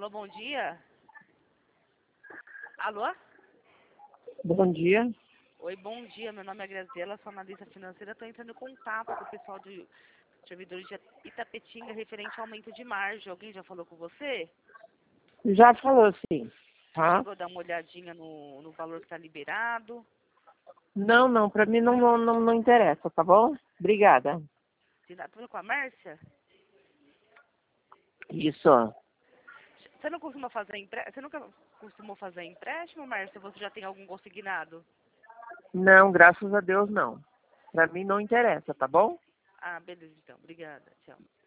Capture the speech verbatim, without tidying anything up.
Alô, bom dia? Alô? Bom dia. Oi, bom dia. Meu nome é Graziela, sou analista financeira. Estou entrando em contato com o pessoal de servidores de Itapetinga referente ao aumento de margem. Alguém já falou com você? Já falou sim, Você tá? chegou a dar uma olhadinha no, no valor que está liberado? Não, não, pra mim não, não, não, não interessa, tá bom? Obrigada. Você está falando com a Márcia? Isso, ó. Você não costuma fazer empréstimo? Você nunca costumou fazer empréstimo, Márcia? Você já tem algum consignado? Não, graças a Deus não. Pra mim não interessa, tá bom? Ah, beleza então. Obrigada. Tchau.